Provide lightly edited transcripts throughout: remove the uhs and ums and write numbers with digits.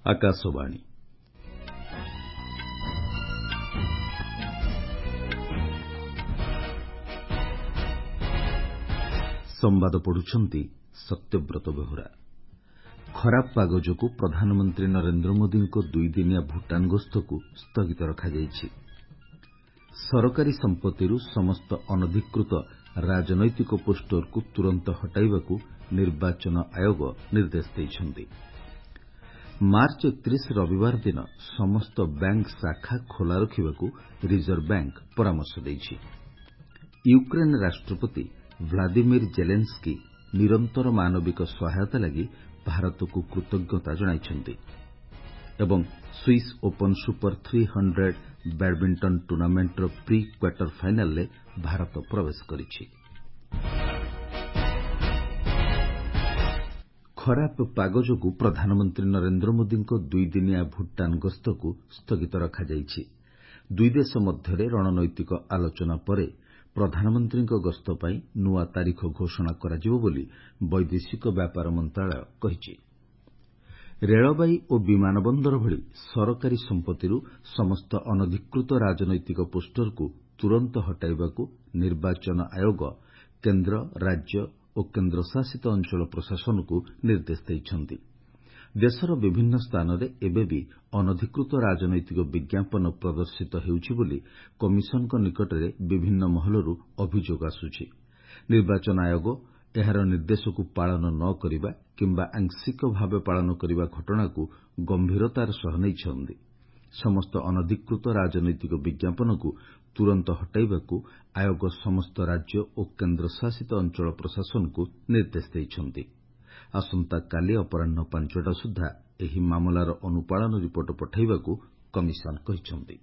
ଆକାଶବାଣୀ ସମ୍ବାଦ ପଢୁଛନ୍ତି ସତ୍ୟବ୍ରତ ବେହୁରା। ଖରାପ ପାଗ ଯୋଗୁଁ ପ୍ରଧାନମନ୍ତ୍ରୀ ନରେନ୍ଦ୍ର ମୋଦିଙ୍କ ଦୁଇଦିନିଆ ଭୁଟାନ ଗସ୍ତକୁ ସ୍ଥଗିତ ରଖାଯାଇଛି। ସରକାରୀ ସମ୍ପତ୍ତିରୁ ସମସ୍ତ ଅନଧିକୃତ ରାଜନୈତିକ ପୋଷ୍ଟରକୁ ତୁରନ୍ତ ହଟାଇବାକୁ ନିର୍ବାଚନ ଆୟୋଗ ନିର୍ଦ୍ଦେଶ ଦେଇଛନ୍ତି। ମାର୍ଚ୍ଚ 31 ରବିବାର ଦିନ ସମସ୍ତ ବ୍ୟାଙ୍କ ଶାଖା ଖୋଲା ରଖିବାକୁ ରିଜର୍ଭ ବ୍ୟାଙ୍କ ପରାମର୍ଶ ଦେଇଛି। ୟୁକ୍ରେନ ରାଷ୍ଟ୍ରପତି ଭ୍ଲାଦିମିର୍ ଜେଲେନ୍ସ୍କି ନିରନ୍ତର ମାନବିକ ସହାୟତା ଲାଗି ଭାରତକୁ କୃତଜ୍ଞତା ଜଣାଇଛନ୍ତି ଏବଂ ସ୍ୱିସ୍ ଓପନ୍ ସୁପର 300 ବ୍ୟାଡମିଣ୍ଟନ ଟୁର୍ଣ୍ଣାମେଣ୍ଟର ପ୍ରି କ୍ୱାର୍ଟର ଫାଇନାଲରେ ଭାରତ ପ୍ରବେଶ କରିଛି। ଖରାପ ପାଗ ଯୋଗୁଁ ପ୍ରଧାନମନ୍ତ୍ରୀ ନରେନ୍ଦ୍ର ମୋଦିଙ୍କ ଦୁଇଦିନିଆ ଭୁଟାନ ଗସ୍ତକୁ ସ୍ଥଗିତ ରଖାଯାଇଛି। ଦୁଇ ଦେଶ ମଧ୍ୟରେ ରଣନୈତିକ ଆଲୋଚନା ପରେ ପ୍ରଧାନମନ୍ତ୍ରୀଙ୍କ ଗସ୍ତ ପାଇଁ ନୂଆ ତାରିଖ ଘୋଷଣା କରାଯିବ ବୋଲି ବୈଦେଶିକ ବ୍ୟାପାର ମନ୍ତ୍ରଣାଳୟ କହିଛି। ରେଳବାଇ ଓ ବିମାନ ବନ୍ଦର ଭଳି ସରକାରୀ ସମ୍ପତ୍ତିରୁ ସମସ୍ତ ଅନଧିକୃତ ରାଜନୈତିକ ପୋଷ୍ଟରକୁ ତୁରନ୍ତ ହଟାଇବାକୁ ନିର୍ବାଚନ ଆୟୋଗ କେନ୍ଦ୍ର, ରାଜ୍ୟ ଓ କେନ୍ଦ୍ରଶାସିତ ଅଞ୍ଚଳ ପ୍ରଶାସନକୁ ନିର୍ଦ୍ଦେଶ ଦେଇଛନ୍ତି। ଦେଶର ବିଭିନ୍ନ ସ୍ଥାନରେ ଏବେ ବି ଅନଧିକୃତ ରାଜନୈତିକ ବିଜ୍ଞାପନ ପ୍ରଦର୍ଶିତ ହେଉଛି ବୋଲି କମିଶନଙ୍କ ନିକଟରେ ବିଭିନ୍ନ ମହଲରୁ ଅଭିଯୋଗ ଆସୁଛି। ନିର୍ବାଚନ ଆୟୋଗ ଏହାର ନିର୍ଦ୍ଦେଶକୁ ପାଳନ ନ କରିବା କିମ୍ବା ଆଂଶିକ ଭାବେ ପାଳନ କରିବା ଘଟଣାକୁ ଗମ୍ଭୀରତାର ସହ ନେଇଛନ୍ତି। ସମସ୍ତ ଅନଧିକୃତ ରାଜନୈତିକ ବିଜ୍ଞାପନକୁ ତୁରନ୍ତ ହଟାଇବାକୁ ଆୟୋଗ ସମସ୍ତ ରାଜ୍ୟ ଓ କେନ୍ଦ୍ରଶାସିତ ଅଞ୍ଚଳ ପ୍ରଶାସନକୁ ନିର୍ଦ୍ଦେଶ ଦେଇଛନ୍ତି। ଆସନ୍ତାକାଲି ଅପରାହ୍ନ 5ଟା ସୁଦ୍ଧା ଏହି ମାମଲାର ଅନୁପାଳନ ରିପୋର୍ଟ ପଠାଇବାକୁ କମିଶନ କହିଛନ୍ତି।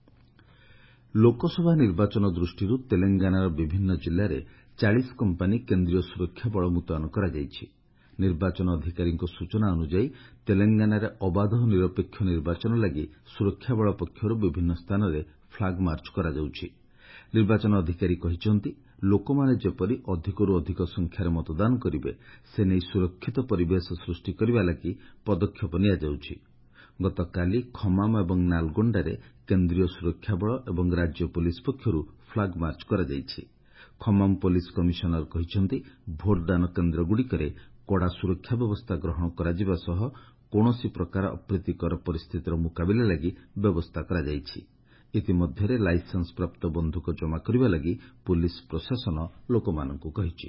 ଲୋକସଭା ନିର୍ବାଚନ ଦୃଷ୍ଟିରୁ ତେଲେଙ୍ଗାନାର ବିଭିନ୍ନ ଜିଲ୍ଲାରେ 40 କମ୍ପାନୀ କେନ୍ଦ୍ରୀୟ ସୁରକ୍ଷା ବଳ ମୁତୟନ କରାଯାଇଛି। ନିର୍ବାଚନ ଅଧିକାରୀଙ୍କ ସୂଚନା ଅନୁଯାୟୀ ତେଲେଙ୍ଗାନାରେ ଅବାଧ ଓ ନିରପେକ୍ଷ ନିର୍ବାଚନ ଲାଗି ସୁରକ୍ଷା ବଳ ପକ୍ଷରୁ ବିଭିନ୍ନ ସ୍ଥାନରେ ଫ୍ଲାଗ ମାର୍ଚ୍ଚ କରାଯାଉଛି। ନିର୍ବାଚନ ଅଧିକାରୀ କହିଛନ୍ତି, ଲୋକମାନେ ଯେପରି ଅଧିକରୁ ଅଧିକ ସଂଖ୍ୟାରେ ମତଦାନ କରିବେ ସେ ନେଇ ସୁରକ୍ଷିତ ପରିବେଶ ସୃଷ୍ଟି କରିବା ଲାଗି ପଦକ୍ଷେପ ନିଆଯାଉଛି। ଗତକାଲି ଖମାମ ଏବଂ ନାଲଗୋଣ୍ଡାରେ କେନ୍ଦ୍ରୀୟ ସୁରକ୍ଷା ବଳ ଏବଂ ରାଜ୍ୟ ପୁଲିସ ପକ୍ଷରୁ ଫ୍ଲାଗ ମାର୍ଚ୍ଚ କରାଯାଇଛି। ଖମାମ ପୁଲିସ କମିଶନର କହିଛନ୍ତି, ଭୋଟଦାନ କେନ୍ଦ୍ରଗୁଡ଼ିକରେ କଡ଼ା ସୁରକ୍ଷା ବ୍ୟବସ୍ଥା ଗ୍ରହଣ କରାଯିବା ସହ କୌଣସି ପ୍ରକାର ଅପ୍ରୀତିକର ପରିସ୍ଥିତିର ମୁକାବିଲା ଲାଗି ବ୍ୟବସ୍ଥା କରାଯାଇଛି। ଇତିମଧ୍ୟରେ ଲାଇସେନ୍ସ ପ୍ରାପ୍ତ ବନ୍ଧୁକ ଜମା କରିବା ଲାଗି ପୁଲିସ ପ୍ରଶାସନ ଲୋକମାନଙ୍କୁ କହିଛି।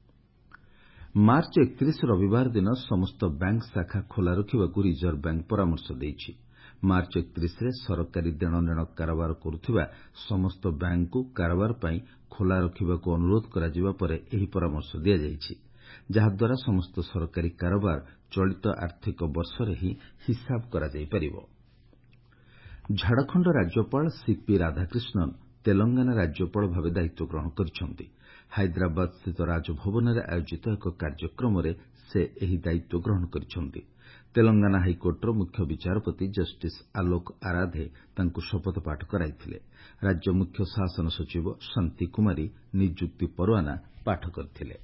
ମାର୍ଚ୍ଚ 31 ରବିବାର ଦିନ ସମସ୍ତ ବ୍ୟାଙ୍କ ଶାଖା ଖୋଲା ରଖିବାକୁ ରିଜର୍ଭ ବ୍ୟାଙ୍କ ପରାମର୍ଶ ଦେଇଛି। ମାର୍ଚ୍ଚ 31ରେ ସରକାରୀ ଦେଣନେଣ କାରବାର କରୁଥିବା ସମସ୍ତ ବ୍ୟାଙ୍କକୁ କାରବାର ପାଇଁ ଖୋଲା ରଖିବାକୁ ଅନୁରୋଧ କରାଯିବା ପରେ ଏହି ପରାମର୍ଶ ଦିଆଯାଇଛି, ଯାହାଦ୍ୱାରା ସମସ୍ତ ସରକାରୀ କାରବାର ଚଳିତ ଆର୍ଥିକ ବର୍ଷରେ ହିଁ ହିସାବ କରାଯାଇପାରିବ। ଝାଡ଼ଖଣ୍ଡ ରାଜ୍ୟପାଳ ସିପି ରାଧାକ୍ରିଷ୍ଣନ ତେଲଙ୍ଗାନା ରାଜ୍ୟପାଳ ଭାବେ ଦାୟିତ୍ୱ ଗ୍ରହଣ କରିଛନ୍ତି। ହାଇଦ୍ରାବାଦସ୍ଥିତ ରାଜଭବନରେ ଆୟୋଜିତ ଏକ କାର୍ଯ୍ୟକ୍ରମରେ ସେ ଏହି ଦାୟିତ୍ୱ ଗ୍ରହଣ କରିଛନ୍ତି। ତେଲଙ୍ଗାନା ହାଇକୋର୍ଟର ମୁଖ୍ୟ ବିଚାରପତି ଜଷ୍ଟିସ୍ ଆଲୋକ ଆରାଧେ ତାଙ୍କୁ ଶପଥପାଠ କରାଇଥିଲେ। ରାଜ୍ୟ ମୁଖ୍ୟ ଶାସନ ସଚିବ ଶାନ୍ତି କୁମାରୀ ନିଯୁକ୍ତି ପରୱାନା ପାଠ କରିଥିଲେ।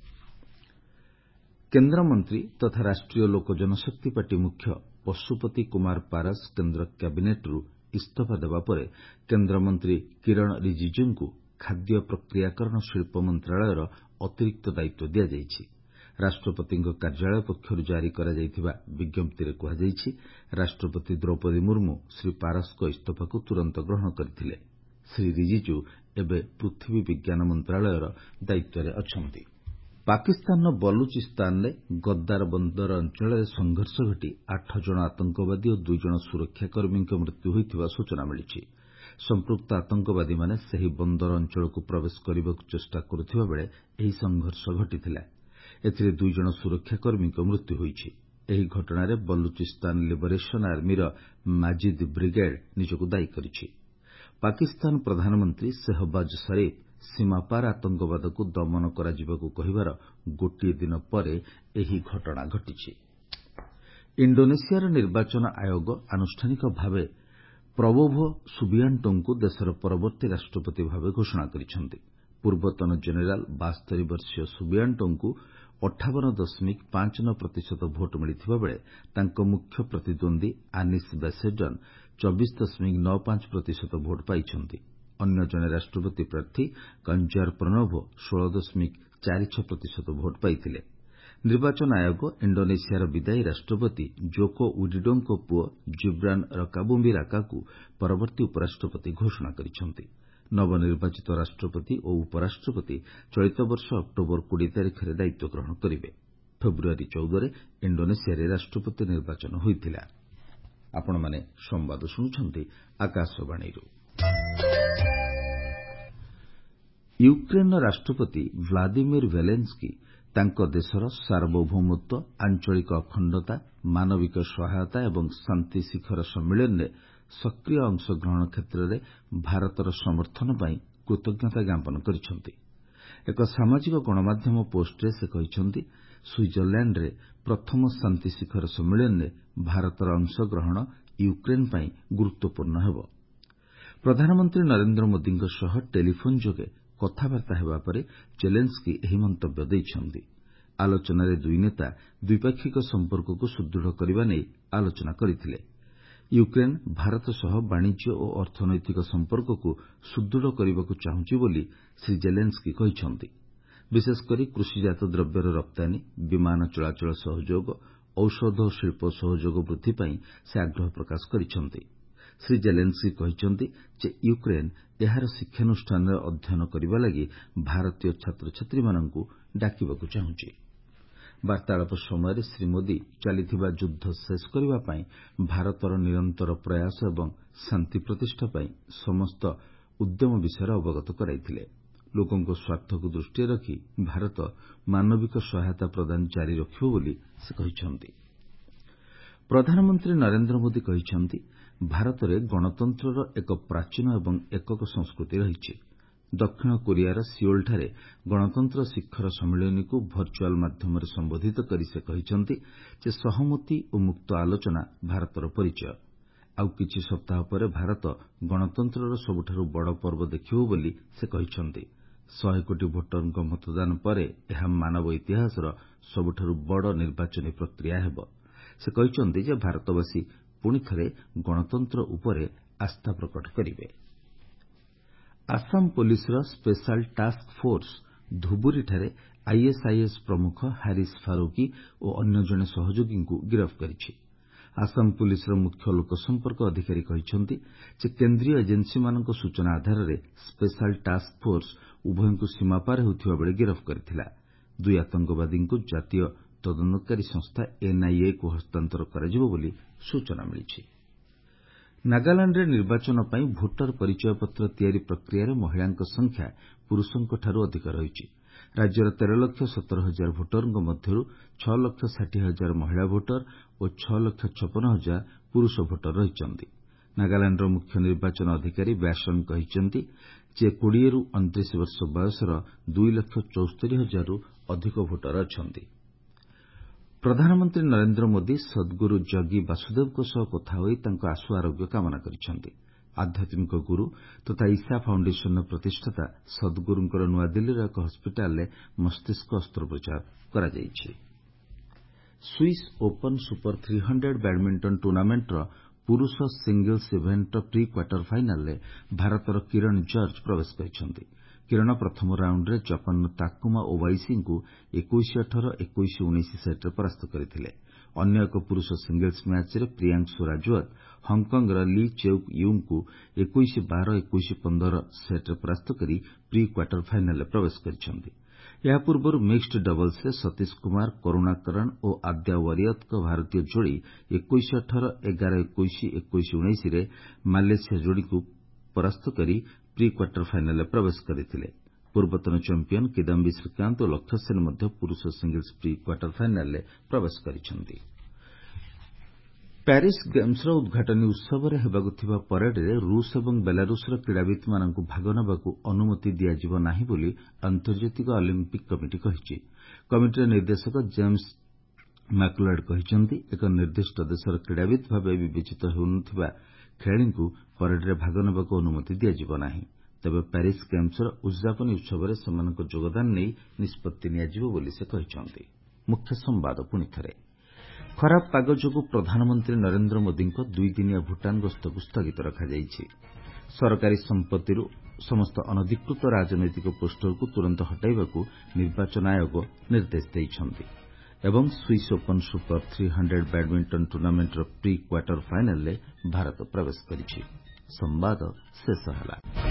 କେନ୍ଦ୍ରମନ୍ତ୍ରୀ ତଥା ରାଷ୍ଟ୍ରୀୟ ଲୋକ ଜନଶକ୍ତି ପାର୍ଟି ମୁଖ୍ୟ ପଶୁପତି କୁମାର ପାରସ କେନ୍ଦ୍ର କ୍ୟାବିନେଟ୍ରୁ ଇସ୍ତଫା ଦେବା ପରେ କେନ୍ଦ୍ରମନ୍ତ୍ରୀ କିରଣ ରିଜିଜୁଙ୍କୁ ଖାଦ୍ୟ ପ୍ରକ୍ରିୟାକରଣ ଶିଳ୍ପ ମନ୍ତ୍ରଣାଳୟର ଅତିରିକ୍ତ ଦାୟିତ୍ୱ ଦିଆଯାଇଛି। ରାଷ୍ଟ୍ରପତିଙ୍କ କାର୍ଯ୍ୟାଳୟ ପକ୍ଷରୁ ଜାରି କରାଯାଇଥିବା ବିଜ୍ଞପ୍ତିରେ କୁହାଯାଇଛି, ରାଷ୍ଟ୍ରପତି ଦ୍ରୌପଦୀ ମୁର୍ମୁ ଶ୍ରୀ ପାରସଙ୍କ ଇସ୍ତଫାକୁ ତୁରନ୍ତ ଗ୍ରହଣ କରିଥିଲେ। ଶ୍ରୀ ରିଜିଜୁ ଏବେ ପୃଥିବୀ ବିଜ୍ଞାନ ମନ୍ତ୍ରଣାଳୟର ଦାୟିତ୍ୱରେ ଅଛନ୍ତି। ପାକିସ୍ତାନର ବଲୁଚିସ୍ତାନରେ ଗଦ୍ଦାର ବନ୍ଦର ଅଞ୍ଚଳରେ ସଂଘର୍ଷ ଘଟି 8 ଜଣ ଆତଙ୍କବାଦୀ ଓ 2 ଜଣ ସୁରକ୍ଷାକର୍ମୀଙ୍କ ମୃତ୍ୟୁ ହୋଇଥିବା ସୂଚନା ମିଳିଛି। ସମ୍ପୃକ୍ତ ଆତଙ୍କବାଦୀମାନେ ସେହି ବନ୍ଦର ଅଞ୍ଚଳକୁ ପ୍ରବେଶ କରିବାକୁ ଚେଷ୍ଟା କରୁଥିବା ବେଳେ ଏହି ସଂଘର୍ଷ ଘଟିଥିଲା। ଏଥିରେ 2 ଜଣ ସୁରକ୍ଷାକର୍ମୀଙ୍କ ମୃତ୍ୟୁ ହୋଇଛି। ଏହି ଘଟଣାରେ ବଲୁଚିସ୍ତାନ ଲିବରେସନ ଆର୍ମିର ମାଜିଦ୍ ବ୍ରିଗେଡ୍ ନିଜକୁ ଦାୟୀ କରିଛି। ପାକିସ୍ତାନ ପ୍ରଧାନମନ୍ତ୍ରୀ ସେହବାଜ ସରିଫ୍ ସୀମାପାର ଆତଙ୍କବାଦକୁ ଦମନ କରାଯିବାକୁ କହିବାର ଗୋଟିଏ ଦିନ ପରେ ଏହି ଘଟଣା ଘଟିଛି। ଇଣ୍ଡୋନେସିଆର ନିର୍ବାଚନ ଆୟୋଗ ଆନୁଷ୍ଠାନିକ ଭାବେ ପ୍ରବୋଭୋ ସୁବିଆଣ୍ଟୋଙ୍କୁ ଦେଶର ପରବର୍ତ୍ତୀ ରାଷ୍ଟ୍ରପତି ଭାବେ ଘୋଷଣା କରିଛନ୍ତି। ପୂର୍ବତନ ଜେନେରାଲ 72 ବର୍ଷୀୟ ସୁବିଆଣ୍ଟୋଙ୍କୁ 58.59% ଭୋଟ୍ ମିଳିଥିବା ବେଳେ ତାଙ୍କ ମୁଖ୍ୟ ପ୍ରତିଦ୍ୱନ୍ଦ୍ୱୀ ଆନିସ୍ ବେସେଡନ୍ 24.95% ଭୋଟ୍ ପାଇଛନ୍ତି। ଅନ୍ୟ ଜଣେ ରାଷ୍ଟ୍ରପତି ପ୍ରାର୍ଥୀ କଞ୍ଜାର ପ୍ରଣୋଭୋ 16.46% ଭୋଟ୍ ପାଇଥିଲେ। ନିର୍ବାଚନ ଆୟୋଗ ଇଣ୍ଡୋନେସିଆର ବିଦାୟୀ ରାଷ୍ଟ୍ରପତି ଜୋକୋ ୱିଡୋଡୋଙ୍କ ପୁଅ ଜିବ୍ରାନ୍ ରକାବୁମ୍ବି ରାକାକୁ ପରବର୍ତ୍ତୀ ଉପରାଷ୍ଟ୍ରପତି ଘୋଷଣା କରିଛନ୍ତି। ନବନିର୍ବାଚିତ ରାଷ୍ଟ୍ରପତି ଓ ଉପରାଷ୍ଟ୍ରପତି ଚଳିତ ବର୍ଷ ଅକ୍ଟୋବର 20 ତାରିଖରେ ଦାୟିତ୍ୱ ଗ୍ରହଣ କରିବେ। ଫେବୃୟାରୀ 14ରେ ଇଣ୍ଡୋନେସିଆରେ ରାଷ୍ଟ୍ରପତି ନିର୍ବାଚନ ହୋଇଥିଲା। ଆପଣମାନେ ସମ୍ବାଦ ଶୁଣୁଛନ୍ତି ଆକାଶବାଣୀରୁ। ୟୁକ୍ରେନ୍ର ରାଷ୍ଟ୍ରପତି ଭ୍ଲାଦିମିର୍ ଜେଲେନ୍ସ୍କି ତାଙ୍କ ଦେଶର ସାର୍ବଭୌମତ୍ୱ, ଆଞ୍ଚଳିକ ଅଖଣ୍ଡତା, ମାନବିକ ସହାୟତା ଏବଂ ଶାନ୍ତି ଶିଖର ସମ୍ମିଳନୀରେ ସକ୍ରିୟ ଅଂଶଗ୍ରହଣ କ୍ଷେତ୍ରରେ ଭାରତର ସମର୍ଥନ ପାଇଁ କୃତଜ୍ଞତା ଜ୍ଞାପନ କରିଛନ୍ତି। ଏକ ସାମାଜିକ ଗଣମାଧ୍ୟମ ପୋଷ୍ଟରେ ସେ କହିଛନ୍ତି, ସୁଇଜରଲ୍ୟାଣ୍ଡରେ ପ୍ରଥମ ଶାନ୍ତି ଶିଖର ସମ୍ମିଳନୀରେ ଭାରତର ଅଂଶଗ୍ରହଣ ୟୁକ୍ରେନ୍ ପାଇଁ ଗୁରୁତ୍ୱପୂର୍ଣ୍ଣ ହେବ। ପ୍ରଧାନମନ୍ତ୍ରୀ ନରେନ୍ଦ୍ର ମୋଦିଙ୍କ ସହ ଟେଲିଫୋନ୍ ଯୋଗେ କଥାବାର୍ତ୍ତା ହେବା ପରେ ଜେଲେନ୍ସ୍କି ଏହି ମନ୍ତବ୍ୟ ଦେଇଛନ୍ତି। ଆଲୋଚନାରେ ଦୁଇ ନେତା ଦ୍ୱିପାକ୍ଷିକ ସମ୍ପର୍କକୁ ସୁଦୃଢ଼ କରିବା ନେଇ ଆଲୋଚନା କରିଥିଲେ। ୟୁକ୍ରେନ୍ ଭାରତ ସହ ବାଣିଜ୍ୟ ଓ ଅର୍ଥନୈତିକ ସମ୍ପର୍କକୁ ସୁଦୃଢ଼ କରିବାକୁ ଚାହୁଁଛି ବୋଲି ଶ୍ରୀ ଜେଲେନ୍ସ୍କି କହିଛନ୍ତି। ବିଶେଷକରି କୃଷିଜାତ ଦ୍ରବ୍ୟର ରପ୍ତାନୀ, ବିମାନ ଚଳାଚଳ ସହଯୋଗ, ଔଷଧ ଓ ଶିଳ୍ପ ସହଯୋଗ ବୃଦ୍ଧି ପାଇଁ ସେ ଆଗ୍ରହ ପ୍ରକାଶ କରିଛନ୍ତି। ଶ୍ରୀ ଜେଲେନ୍ସ୍କି କହିଛନ୍ତି ଯେ ୟୁକ୍ରେନ୍ ଏହାର ଶିକ୍ଷାନୁଷ୍ଠାନରେ ଅଧ୍ୟୟନ କରିବା ଲାଗି ଭାରତୀୟ ଛାତ୍ରଛାତ୍ରୀମାନଙ୍କୁ ଡାକିବାକୁ ଚାହୁଁଛି। ବାର୍ତ୍ତାଳାପ ସମୟରେ ଶ୍ରୀ ମୋଦି ଚାଲିଥିବା ଯୁଦ୍ଧ ଶେଷ କରିବା ପାଇଁ ଭାରତର ନିରନ୍ତର ପ୍ରୟାସ ଏବଂ ଶାନ୍ତି ପ୍ରତିଷ୍ଠା ପାଇଁ ସମସ୍ତ ଉଦ୍ୟମ ବିଷୟରେ ଅବଗତ କରାଇଥିଲେ। ଲୋକଙ୍କ ସ୍ୱାର୍ଥକୁ ଦୃଷ୍ଟିରେ ରଖି ଭାରତ ମାନବିକ ସହାୟତା ପ୍ରଦାନ ଜାରି ରଖିବ ବୋଲି ସେ କହିଛନ୍ତି। ପ୍ରଧାନମନ୍ତ୍ରୀ ନରେନ୍ଦ୍ର ମୋଦି କହିଛନ୍ତି, ଭାରତରେ ଗଣତନ୍ତ୍ରର ଏକ ପ୍ରାଚୀନ ଏବଂ ଏକକ ସଂସ୍କୃତି ରହିଛି। ଦକ୍ଷିଣ କୋରିଆର ସିଓଲଠାରେ ଗଣତନ୍ତ୍ର ଶିଖର ସମ୍ମିଳନୀକୁ ଭର୍ଚୁଆଲ ମାଧ୍ୟମରେ ସମ୍ବୋଧିତ କରି ସେ କହିଛନ୍ତି ଯେ ସହମତି ଓ ମୁକ୍ତ ଆଲୋଚନା ଭାରତର ପରିଚୟ। ଆଉ କିଛି ସପ୍ତାହ ପରେ ଭାରତ ଗଣତନ୍ତ୍ରର ସବୁଠାରୁ ବଡ଼ ପର୍ବ ଦେଖିବ ବୋଲି ସେ କହିଛନ୍ତି। 100 କୋଟି ଭୋଟରଙ୍କ ମତଦାନ ପରେ ଏହା ମାନବ ଇତିହାସର ସବୁଠାରୁ ବଡ଼ ନିର୍ବାଚନୀ ପ୍ରକ୍ରିୟା ହେବ। ସେ କହିଛନ୍ତି ଯେ ଭାରତବାସୀ ପୁଣି ଥରେ ଗଣତନ୍ତ୍ର ଉପରେ ଆସ୍ଥା ପ୍ରକଟ କରିବେ। ଆସାମ ପୋଲିସର ସ୍ପେଶାଲ ଟାସ୍କ ଫୋର୍ସ ଧୁବୁରୀଠାରେ ଆଇଏସ୍ଆଇଏସ୍ ପ୍ରମୁଖ ହାରିସ୍ ଫାରୁକି ଓ ଅନ୍ୟ ଜଣେ ସହଯୋଗୀଙ୍କୁ ଗିରଫ କରିଛି। ଆସାମ ପୋଲିସର ମୁଖ୍ୟ ଲୋକସମ୍ପର୍କ ଅଧିକାରୀ କହିଛନ୍ତି ଯେ କେନ୍ଦ୍ରୀୟ ଏଜେନ୍ସିମାନଙ୍କ ସୂଚନା ଆଧାରରେ ସ୍ପେଶାଲ ଟାସ୍କ ଫୋର୍ସ ଉଭୟଙ୍କୁ ସୀମାପାର ହେଉଥିବା ବେଳେ ଗିରଫ କରିଥିଲା। ଦୁଇ ଆତଙ୍କବାଦୀଙ୍କୁ ଜାତୀୟ ତଦନ୍ତକାରୀ ସଂସ୍ଥା ଏନ୍ଆଇଏକୁ ହସ୍ତାନ୍ତର କରାଯିବ ବୋଲି ସୂଚନା ମିଳିଛି। ନାଗାଲାଣ୍ଡରେ ନିର୍ବାଚନ ପାଇଁ ଭୋଟର ପରିଚୟପତ୍ର ତିଆରି ପ୍ରକ୍ରିୟାରେ ମହିଳାଙ୍କ ସଂଖ୍ୟା ପୁରୁଷଙ୍କଠାରୁ ଅଧିକ ରହିଛି। ରାଜ୍ୟର 13,17,000 ଭୋଟରଙ୍କ ମଧ୍ୟରୁ 6,60,000 ମହିଳା ଭୋଟର ଓ 6,56,000 ପୁରୁଷ ଭୋଟର ରହିଛନ୍ତି। ନାଗାଲାଣ୍ଡର ମୁଖ୍ୟ ନିର୍ବାଚନ ଅଧିକାରୀ ବ୍ୟାସନ୍ କହିଛନ୍ତି ଯେ 20ରୁ 29 ବର୍ଷ ବୟସର 2,74,000ରୁ ଅଧିକ ଭୋଟର ଅଛନ୍ତି। ପ୍ରଧାନମନ୍ତ୍ରୀ ନରେନ୍ଦ୍ର ମୋଦି ସଦ୍ଗୁରୁ ଜଗି ବାସୁଦେବଙ୍କ ସହ କଥା ହୋଇ ତାଙ୍କ ଆଶୁ ଆରୋଗ୍ୟ କାମନା କରିଛନ୍ତି। ଆଧ୍ୟାତ୍ମିକ ଗୁରୁ ତଥା ଇଶା ଫାଉଣ୍ଡେସନର ପ୍ରତିଷ୍ଠାତା ସଦ୍ଗୁରୁଙ୍କର ନୂଆଦିଲ୍ଲୀର ଏକ ହସ୍ପିଟାଲରେ ମସ୍ତିଷ୍କ ଅସ୍ତ୍ରୋପଚାର କରାଯାଇଛି। ସ୍ୱିସ୍ ଓପନ୍ ସୁପର 300 ବ୍ୟାଡମିଣ୍ଟନ ଟୁର୍ଣ୍ଣାମେଣ୍ଟର ପୁରୁଷ ସିଙ୍ଗଲ୍ସ ଇଭେଣ୍ଟର ପ୍ରି କ୍ୱାର୍ଟର ଫାଇନାଲରେ ଭାରତର କିରଣ ଜର୍ଜ ପ୍ରବେଶ କରିଛନ୍ତି। କିରଣ ପ୍ରଥମ ରାଉଣ୍ଡରେ ଜାପାନର ତାକୁମା ଓବାଇସିଙ୍କୁ 21-18, 21-19 ସେଟ୍ରେ ପରାସ୍ତ କରିଥିଲେ। ଅନ୍ୟ ଏକ ପୁରୁଷ ସିଙ୍ଗଲ୍ସ ମ୍ୟାଚ୍ରେ ପ୍ରିୟାଂଶୁ ରାଜୱତ ହଂକଂର ଲି ଚେଉକ୍ ୟୁଙ୍କୁ 21-12, 21-15 ସେଟ୍ରେ ପରାସ୍ତ କରି ପ୍ରି କ୍ୱାର୍ଟର ଫାଇନାଲରେ ପ୍ରବେଶ କରିଛନ୍ତି। ଏହା ପୂର୍ବରୁ ମିକ୍ସଡ ଡବଲ୍ସରେ ସତୀଶ କୁମାର, କରୁଣାକରଣ ଓ ଆଦ୍ୟା ୱାରିୟତଙ୍କ ଭାରତୀୟ ଯୋଡ଼ି 21-18, 11-21, 21-19ରେ ମାଲେସିଆ ଯୋଡ଼ିକୁ ପରାସ୍ତ କରି ପ୍ରି କ୍ୱାର୍ଟର ଫାଇନାଲରେ ପ୍ରବେଶ କରିଥିଲେ। ପୂର୍ବତନ ଚାମ୍ପିୟନ କିଦାମ୍ବି ଶ୍ରୀକାନ୍ତ ଓ ଲକ୍ଷ୍ୟ ସେନ ମଧ୍ୟ ପୁରୁଷ ସିଙ୍ଗଲ୍ସ ପ୍ରି କ୍ୱାର୍ଟର ଫାଇନାଲରେ ପ୍ରବେଶ କରିଛନ୍ତି। ପ୍ୟାରିସ୍ ଗେମ୍ସର ଉଦ୍ଘାଟନୀ ଉତ୍ସବରେ ହେବାକୁ ଥିବା ପରେଡରେ ରୁଷ ଏବଂ ବେଲାରୁଷର କ୍ରୀଡ଼ାବିତ୍ମାନଙ୍କୁ ଭାଗ ନେବାକୁ ଅନୁମତି ଦିଆଯିବ ନାହିଁ ବୋଲି ଆନ୍ତର୍ଜାତିକ ଅଲିମ୍ପିକ୍ କମିଟି କହିଛି। କମିଟିର ନିର୍ଦ୍ଦେଶକ ଜେମ୍ସ ମ୍ୟାକ୍ଲୋଡ୍ କହିଛନ୍ତି, ଏକ ନିର୍ଦ୍ଦିଷ୍ଟ ଦେଶର କ୍ରୀଡ଼ାବିତ୍ ଭାବେ ବିବେଚିତ ହେଉନଥିବା ଖେଳାଳିଙ୍କୁ ପରେଡରେ ଭାଗ ନେବାକୁ ଅନୁମତି ଦିଆଯିବ ନାହିଁ। ତେବେ ପ୍ୟାରିସ୍ ଗେମ୍ସର ଉଦ୍ଯାପନୀ ଉତ୍ସବରେ ସେମାନଙ୍କ ଯୋଗଦାନ ନେଇ ନିଷ୍ପତ୍ତି ନିଆଯିବ ବୋଲି ସେ କହିଛନ୍ତି। ମୁଖ୍ୟ ସମ୍ବାଦ ପୁଣିଥରେ। ଖରାପ ପାଗ ଯୋଗୁଁ ପ୍ରଧାନମନ୍ତ୍ରୀ ନରେନ୍ଦ୍ର ମୋଦିଙ୍କ 2 ଦିନିଆ ଭୁଟାନ ଗସ୍ତକୁ ସ୍ଥଗିତ ରଖାଯାଇଛି। ସରକାରୀ ସମ୍ପତ୍ତିରୁ ସମସ୍ତ ଅନଧିକୃତ ରାଜନୈତିକ ପୋଷ୍ଟରକୁ ତୁରନ୍ତ ହଟାଇବାକୁ ନିର୍ବାଚନ ଆୟୋଗ ନିର୍ଦ୍ଦେଶ ଦେଇଛନ୍ତି ଏବଂ ସ୍ୱିସ୍ ଓପନ୍ ସୁପର 300 ବ୍ୟାଡମିଣ୍ଟନ ଟୁର୍ଣ୍ଣାମେଣ୍ଟର ପ୍ରି କ୍ୱାର୍ଟର ଫାଇନାଲରେ ଭାରତ ପ୍ରବେଶ କରିଛି। ସମ୍ବାଦ ଶେଷ ହେଲା।